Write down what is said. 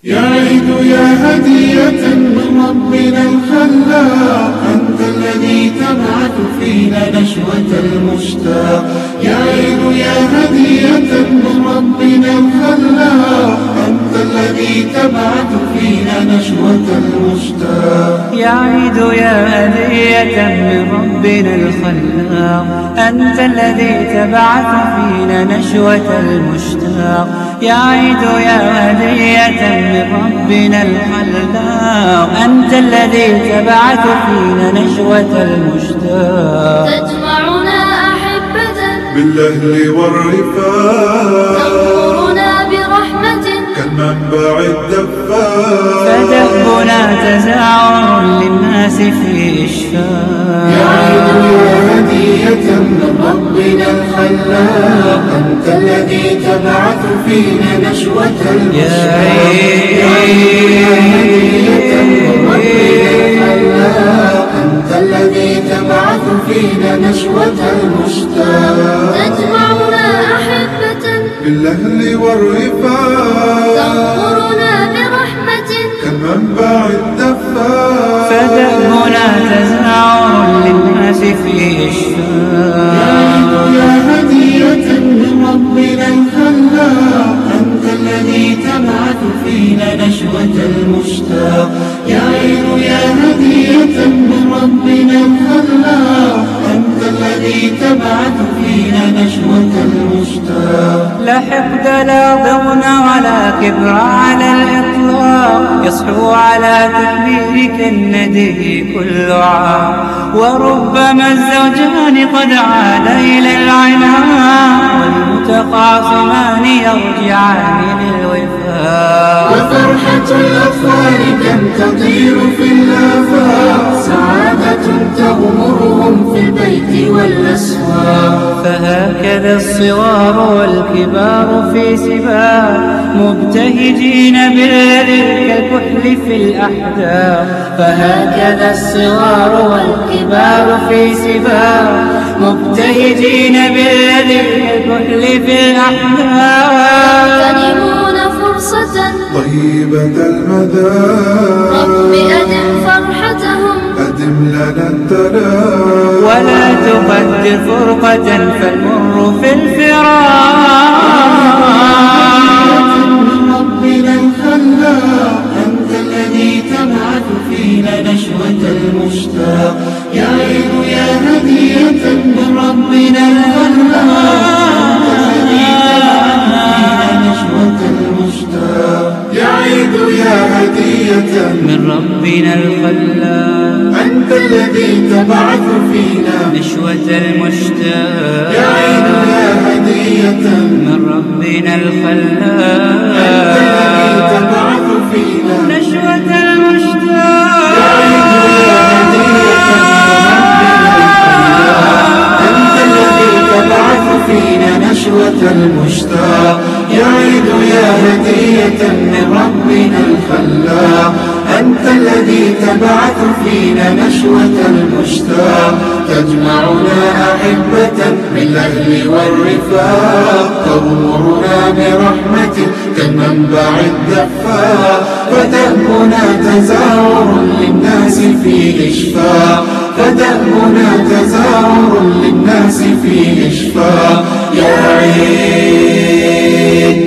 يا عيد يا هدية من ربنا الخلاق، أنت الذي تبعث فينا نشوة المشتاق. يا عيد يا هدية من ربنا الخلاق، أنت الذي تبعث فينا نشوة المشتاق. يا عيد يا هدية من ربنا الخلاق، أنت الذي تبعث فينا نشوة المشتاق. يا عيد يا هدية من ربنا الخلاق، أنت الذي تبعث فينا نشوة المشتاق. تجمعنا أحبة بالأهل والرفاق، تغمرنا برحمة كالمنبع الدفاق. فدهبنا تزاور للناس في إشفاق. يا عيد يا هدية من ربنا الخلاق، أنت الذي تبعث فينا نشوة المشتاق. يا عيد يا هدية من ربنا الخلاق، أنت الذي تبعث فينا نشوة المشتاق. تجمعنا أحبة بالأهل والرفاق، تغمرنا برحمة كالمنبع الدفاق. فدهبنا تزاور للناس في إشفاق. يا عيد يا هدية من ربنا الخلاق، أنت الذي تبعث فينا نشوة المشتاق. يا عيد يا هدية من ربنا الخلاق، أنت الذي تبعث فينا نشوة المشتاق. لا حقد لا ضغن ولا كبر على الإطلاق، يصحو على تكبيرك الندي كل عام. وربما الزوجان قد عاد إلى العناء، والمتخاصمان يرجعان للوفاق. وفرحة الأطفال كم تطير في الآفاق، سعادة تغمرهم في البيت والأسواق. فهكذا الصغار والكبار في سباق، مبتهجين بالذي كالكحل في الأحداق. فهكذا الصغار والكبار في سباق، مبتهجين بالذي كالكحل في الأحداق. يغتنمون فرصة طيبة المدى، رب أدم فرحتهم أدم لنا التلاق. ولا تقدر فرقة فالمر في الفراق. من ربنا الخلاق، أنت الذي تبعث فينا نشوة المشتاق. يا عيد يا هدية من ربنا الخلاق، أنت الذي تبعث فينا نشوة المشتاق. يا عيد يا هدية من ربنا الخلاق، أنت الذي تبعث فينا نشوة المشتاق. يا عيد يا هدية من ربنا الخلاق، أنت الذي تبعث فينا نشوة المشتاق. يا عيد يا هدية أنت الذي تبعث فينا نشوة المشتاق. يا عيد يا هدية من ربنا الخلاق، أنت الذي تبعث فينا نشوة المشتاق. تجمعنا أحبة بالأهل والرفاق، تغمرنا برحمة كالمنبع الدفاق. فدهبنا تزاور للناس في إشفاق، فدهبنا تزاور للناس في إشفاق. يا عيد